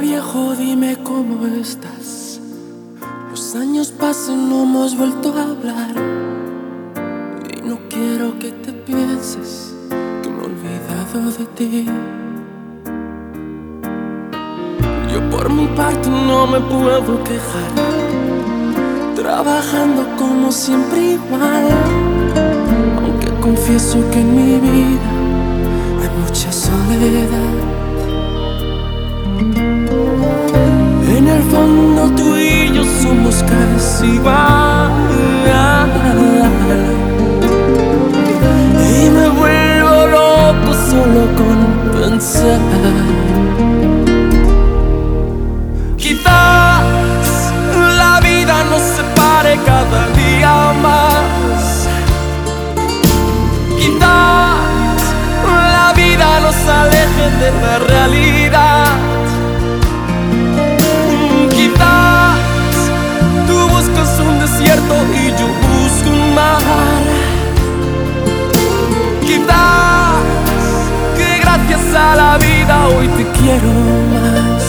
viejo, dime cómo estás. Los años pasan, no hemos vuelto a hablar. Y no quiero que te pienses que me he olvidado de ti. Yo por mi parte no me puedo quejar, trabajando como siempre igual. Aunque confieso que en mi vida hay mucha soledad. En el fondo tú y yo somos casi igual. Y me vuelvo loco solo con pensar. Quizás la vida nos separe cada día más. Quizás la vida nos aleje de la realidad. Quizás tú buscas un desierto y yo busco un mar. Quizás que gracias a la vida hoy te quiero más.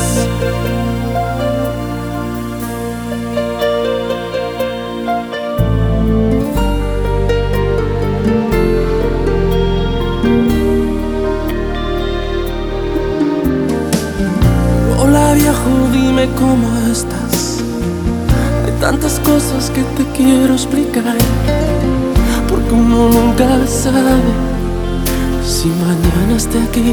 Hola viejo, dime cómo estás. Hay tantas cosas que te quiero explicar, porque uno nunca sabe si mañana esté aquí.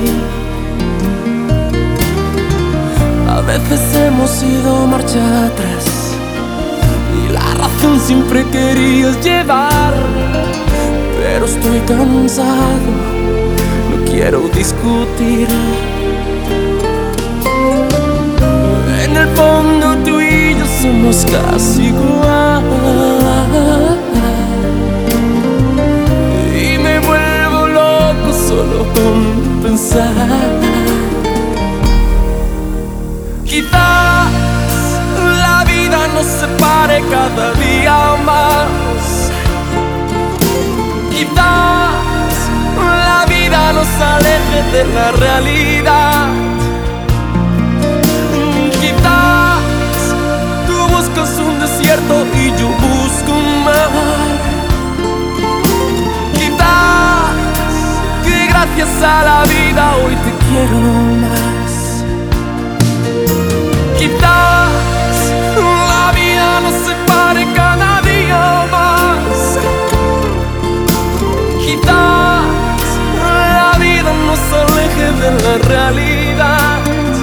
A veces hemos ido marcha atrás y la razón siempre querías llevar, pero estoy cansado, no quiero discutir. En el fondo tú y yo somos casi igual. Y me vuelvo loco solo con pensar. Quizás la vida nos separe cada día más. Quizás la vida nos aleje de la realidad. Quizás tú buscas un desierto y yo busco un mar. Quizás que gracias a la vida hoy te quiero más. Quizás la vida nos separe cada día más. Quizás la vida nos aleje de la realidad.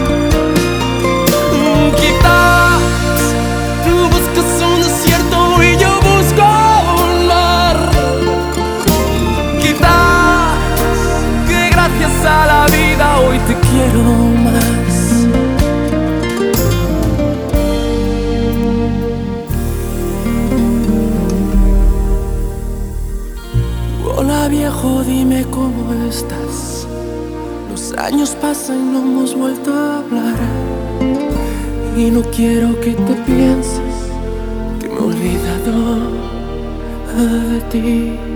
Quizás tú buscas un desierto y yo busco un mar. Quizás que gracias a la vida hoy te quiero más. Hola viejo, dime cómo estás. Los años pasan y no hemos vuelto a hablar. Y no quiero que te pienses que me he olvidado de ti.